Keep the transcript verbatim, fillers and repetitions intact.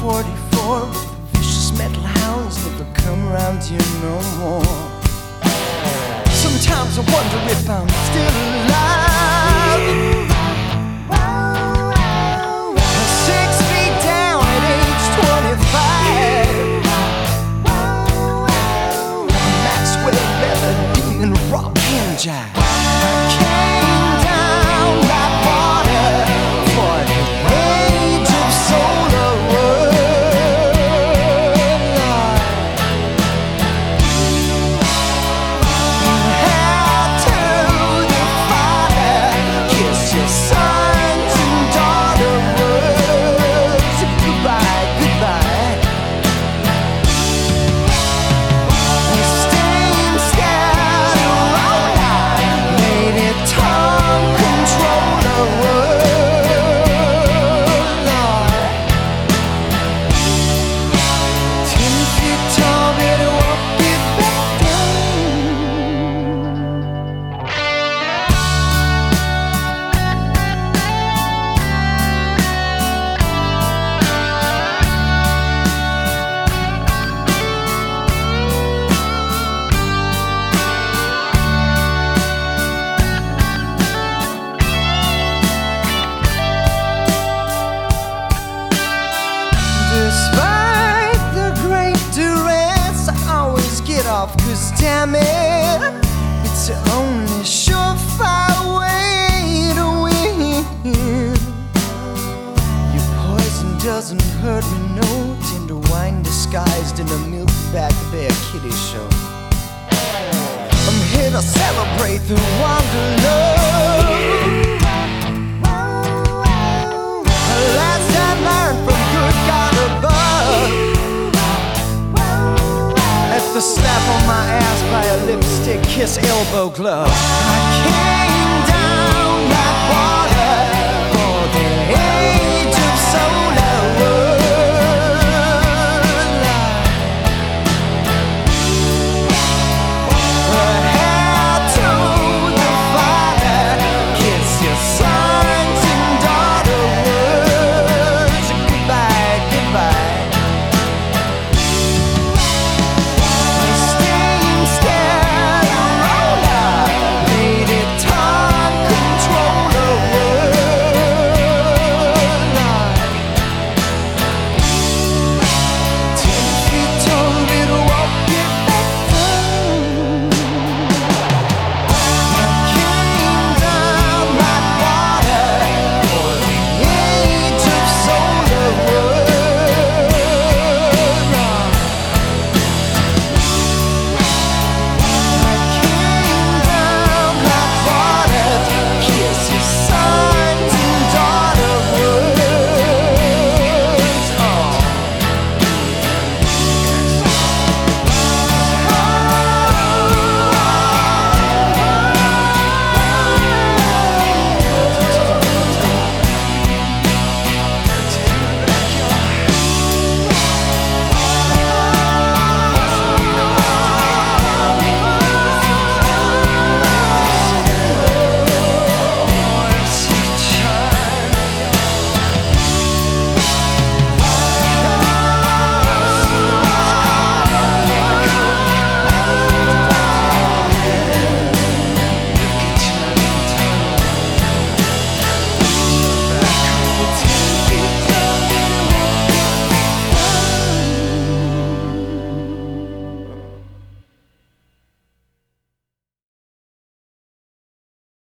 forty-four, vicious metal hounds never come around you no more. Sometimes I wonder if I'm still alive. Six feet down at age twenty-five. Maxwell Melody and rock and jive. I came down like water for the age of solar world. How to the father kiss your sons and daughter words. Goodbye, goodbye. The steam scatter all night, lady tongue controller world. Ten feet tall, better walk it back down. Despite the great duress, I always get off, cause damn it, it's the only surefire way to win. Your poison doesn't hurt me, no. Tender wine disguised in a milk-back bear kitty show. I'm here to celebrate the wanderlust. Last I learned from good God above, at the slap on my ass by a lipstick kiss elbow glove.